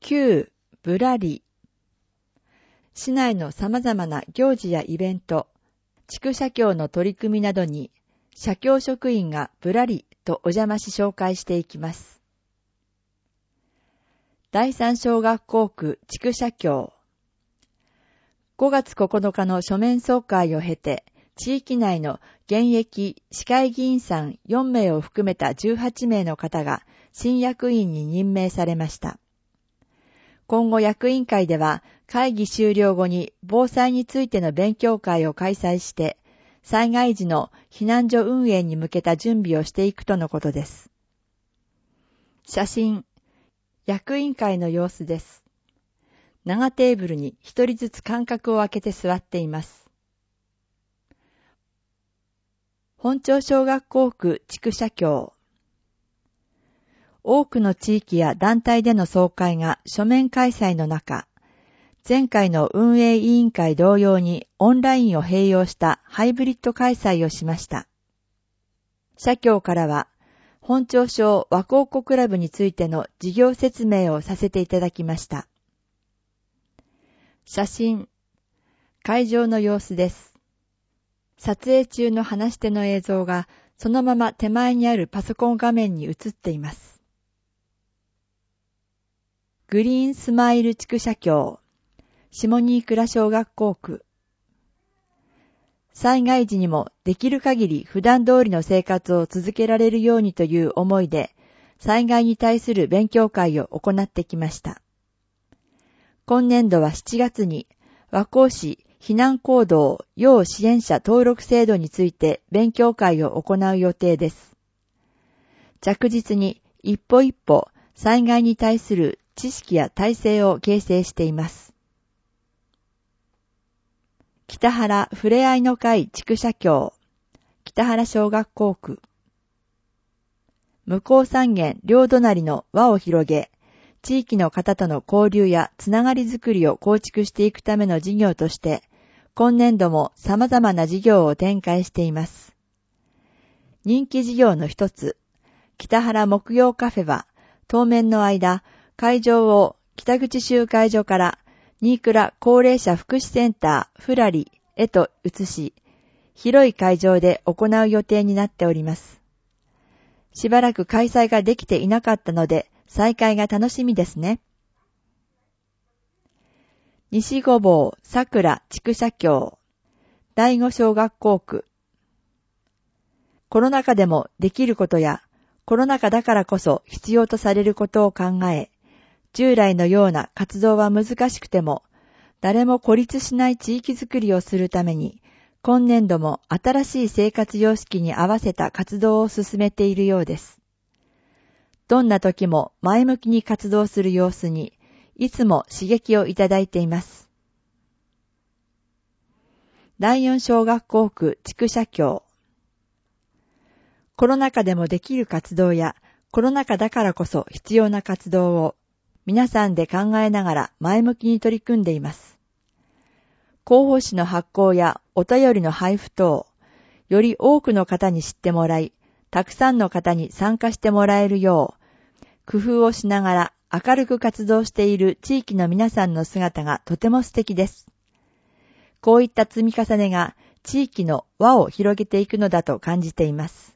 9. ぶらり。市内の様々な行事やイベント、地区社協の取り組みなどに、社協職員がぶらりとお邪魔し紹介していきます。第三小学校区地区社協。5月9日の書面総会を経て、地域内の現役市会議員さん4名を含めた18名の方が新役員に任命されました。今後役員会では会議終了後に防災についての勉強会を開催して、災害時の避難所運営に向けた準備をしていくとのことです。写真、役員会の様子です。長テーブルに一人ずつ間隔を空けて座っています。本町小学校区地区社協。多くの地域や団体での総会が書面開催の中、前回の運営委員会同様にオンラインを併用したハイブリッド開催をしました。社協からは、本町小和光湖クラブについての事業説明をさせていただきました。写真、会場の様子です。撮影中の話し手の映像がそのまま手前にあるパソコン画面に映っています。グリーンスマイル地区社協、下新倉小学校区。災害時にもできる限り普段通りの生活を続けられるようにという思いで、災害に対する勉強会を行ってきました。今年度は7月に和光市避難行動要支援者登録制度について勉強会を行う予定です。着実に一歩一歩災害に対する知識や体制を形成しています。北原ふれあいの会地区社協、北原小学校区。向こう三軒両隣の輪を広げ、地域の方との交流やつながりづくりを構築していくための事業として、今年度も様々な事業を展開しています。人気事業の一つ、北原木曜カフェは、当面の間、会場を北口集会所から新倉高齢者福祉センターふらりへと移し、広い会場で行う予定になっております。しばらく開催ができていなかったので、再開が楽しみですね。西御坊桜地区社協、第五小学校区。コロナ禍でもできることや、コロナ禍だからこそ必要とされることを考え、従来のような活動は難しくても、誰も孤立しない地域づくりをするために、今年度も新しい生活様式に合わせた活動を進めているようです。どんな時も前向きに活動する様子に、いつも刺激をいただいています。第四小学校区地区社協。コロナ禍でもできる活動や、コロナ禍だからこそ必要な活動を、皆さんで考えながら前向きに取り組んでいます。広報誌の発行やお便りの配布等、より多くの方に知ってもらい、たくさんの方に参加してもらえるよう、工夫をしながら明るく活動している地域の皆さんの姿がとても素敵です。こういった積み重ねが地域の輪を広げていくのだと感じています。